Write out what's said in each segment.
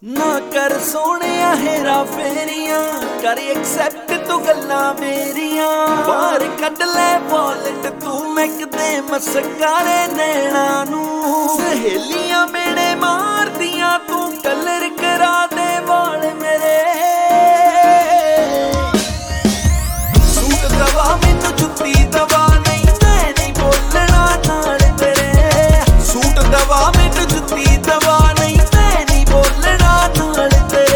ना कर सोहणिया हेरा फेरियां कर एक्सेप्ट तू गल्लां मेरियां बाहर कढ लै वॉलेट तू मैकदे मस्कारे नैना नू सहेलियां मेरे मारदियां तू कलर करा दे वाल मेरे सूट दवा मैनू जुत्ती दवा नहीं मैं नहीं बोलना नाल तेरे सूट दवा मैनू जुत्ती दवा नहीं मैं नहीं बोलना नाल तेरे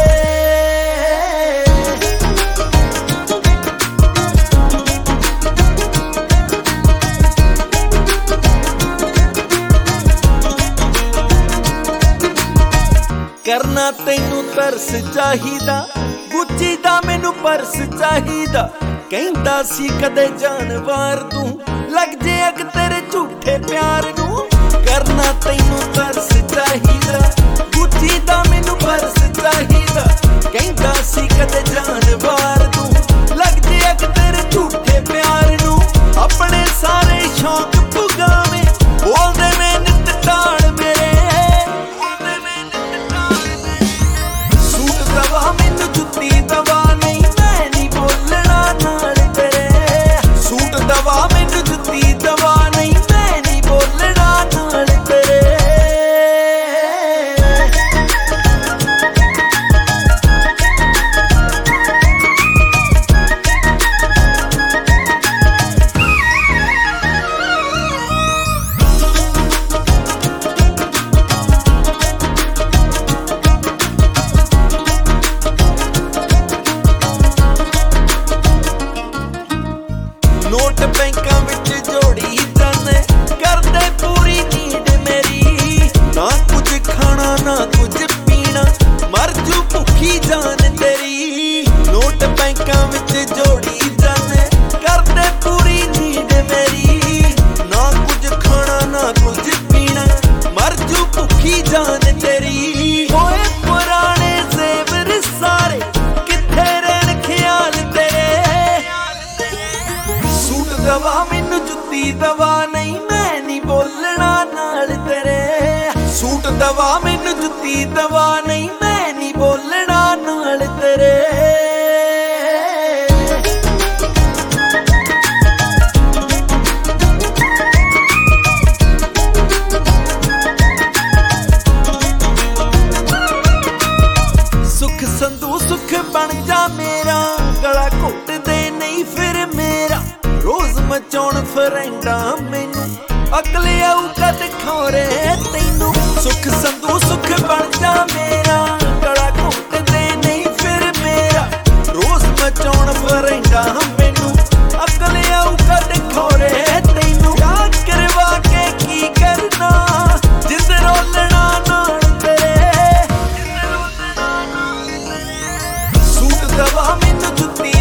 करना तैनू तरस चाहिदा गुच्ची दा मैनू पर्स चाहिदा कहंदा सी कदे जानवर तू लग जे अग तेरे झूठे प्यार नू करना तैनू तरस चाहिदा गुच्ची दा मैनू पर्स चाहिदा कहंदा सी कदे जानवर तू लग जे अग तेरे झूठे प्यार नू अपने सारे शौक पुगावे बोलदे मैं नित टाल मेरे दवा मैनू जुत्ती दवा नहीं मैं नहीं बोलना नाल तेरे सूट दवा मैनू जुत्ती दवा नहीं मैं नहीं बोलना नाल तेरे नोट बैंकां विच जोड़ी जाने करदे पूरी नीड मेरी ना कुछ खाना ना कुछ पीना मर जू भुखी जान तेरी नोट बैंकां विच जोड़ी जाने करदे पूरी नीड मेरी ना कुछ खाना ना कुछ पीना मर जू भुखी जान तेरी होए पुराने ज़ेवर सारे किथे रहन ख्याल तेरे सूट दवा मैनू जुत्ती दवा नहीं मैं नहीं बोलना नाल तेरे सूट दवा मैनू जुत्ती दवा नहीं मैं नहीं बोलना नाल तेरे सुख संधू सुख बन जा मेरा गला घुट दे नहीं फिर मेरा रोज मचाउण फ्रेंडा मैनू अगले आऊगा दिखारे तैनू सुख संधू सुख बन जा मेरा गला घुट दे नहीं फिर मेरा रोज मचाउण फ्रेंडा मैनू अगले आऊगा दिखारे तैनू याद करवा के की करना जिंद रोलना नाल तेरे सूट दवा मैनू जुत्ती